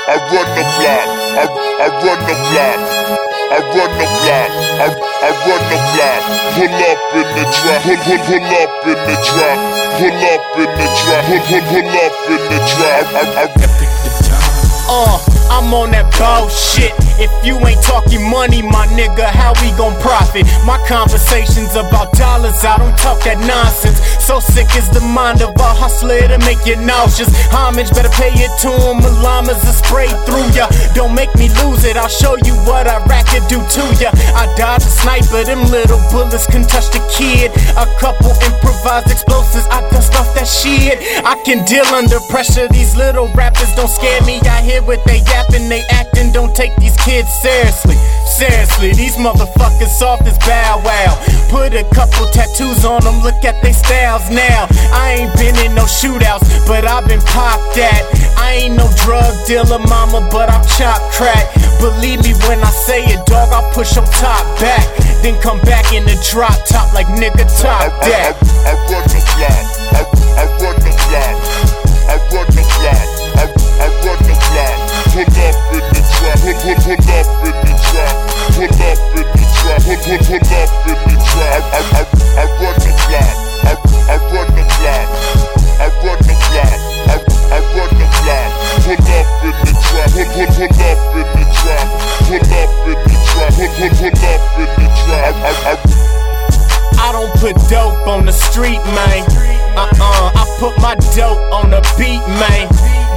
I run the block. I run the block. I run the block. I run the block. Pull up in the drop. Pull up in the drop. Pull up in the drop. Pull up in the drop. I'm on that bullshit. If you ain't talking money, my nigga, how we gon' profit? My conversations about dollars, I don't talk that nonsense. So sick is the mind of a hustler to make you nauseous. Homage, better pay it to him. Llamas are sprayed through ya. Don't make me lose it, I'll show you what I rack can do to ya. I dodge a sniper, them little bullets can touch the kid. A couple improvised explosives, I dust off that shit. I can deal under pressure, these little rappers don't scare me. I hear what they yapping, they acting, don't take these kids seriously. Seriously, these motherfuckers soft as Bow Wow. Put a couple tattoos on them, look at they styles now. I ain't been in no shootouts, but I've been popped at. I ain't no drug dealer, mama, but I'll chop crack. Believe me when I say it, dog, I'll push your top back. Then come back in the drop top like nigga top that. I run the block. I run the block. I run the block. I run the block. Pull up in the drop. Pull up in the drop. Pull up in the drop. Pull up in the drop. I run the block. I run the block. I run the block. I run the block. Pull up in the drop. Pull up in the drop. Pull up in the drop. Pull up in the drop. I don't put dope on the street, man. I put my dope on the beat, man.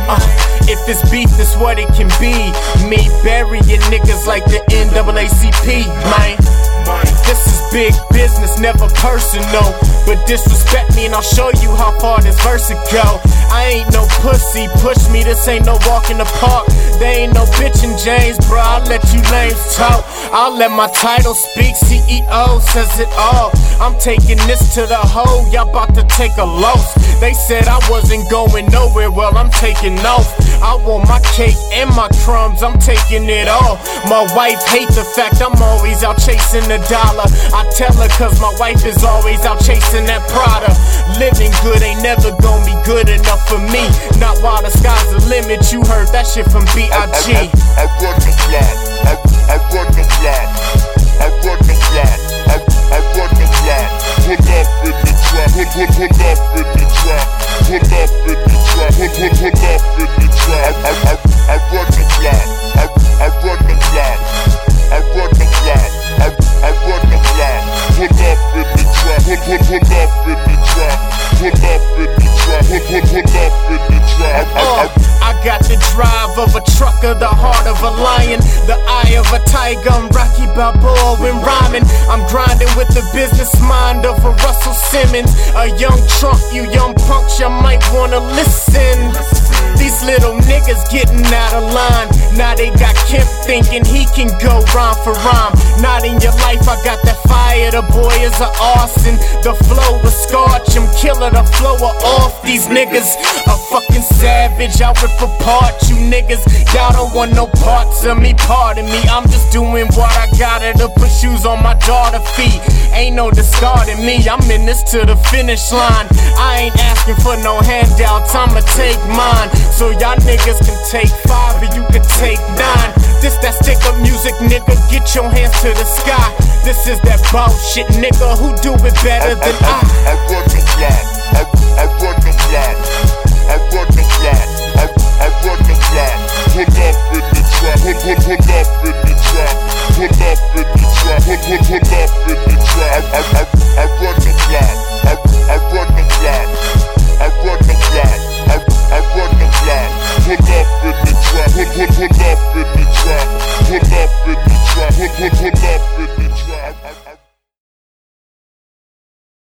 If it's beef, that's what it can be. Me burying niggas like the NAACP, man. This is big business, never personal. But disrespect me and I'll show you how far this verse will go. I ain't no pussy, push me, this ain't no walk in the park. They ain't no bitchin' James, bro, I'll let you lames talk. I'll let my title speak, CEO says it all. I'm taking this to the hole, y'all bout to take a loss. They said I wasn't going nowhere, well I'm taking off. I want my cake and my crumbs, I'm taking it all. My wife hate the fact I'm always out chasing the dollar. I tell her cause my wife is always out chasing that Prada. Living good ain't never gonna be good enough for me. Not while the sky's the limit, you heard that shit from B.I.G. I run the block. I run the block. I run the block. I run the block. Pull up in the drop. Pull up in the drop. Pull up in the drop. Pull up in the drop. I run the block. I run the block. I run the block. I run the block. Pull up in the drop. Pull up in the drop. Pull up in the drop. Pull up in the drop. I got the drive of a trucker, the heart of a lion, the eye of a tiger. I'm Rocky Balboa when rhyming. I'm grinding with the business mind of a Russell Simmons. A young Trump, you young punks, you might wanna listen. These little niggas getting out of line. Now they got Kemp thinking he can go rhyme for rhyme. Not in your life, I got that fire, the boy is a arson. The flow was scorch, I'm killer, the flow are off. These niggas a fucking savage, I rip apart you niggas. Y'all don't want no parts of me, pardon me. I'm just doing what I gotta to put shoes on my daughter's feet. Ain't no discarding me, I'm in this to the finish line. I ain't asking for no handouts, I'ma take mine. So y'all niggas can take 5 or you can take 9. This that stick up music, nigga, get your hands to the sky. This is that bullshit, nigga, who do it better than I? I run the block. I run the block. I run the block. I run the block. Pull up in the drop. Pull up in the drop. Pull up in the drop. Pull up in the drop. I run the block. I run the block. I run the block. I run the block. Pull up in the drop. Pull up in the drop. Pull up in the drop. Pull up in the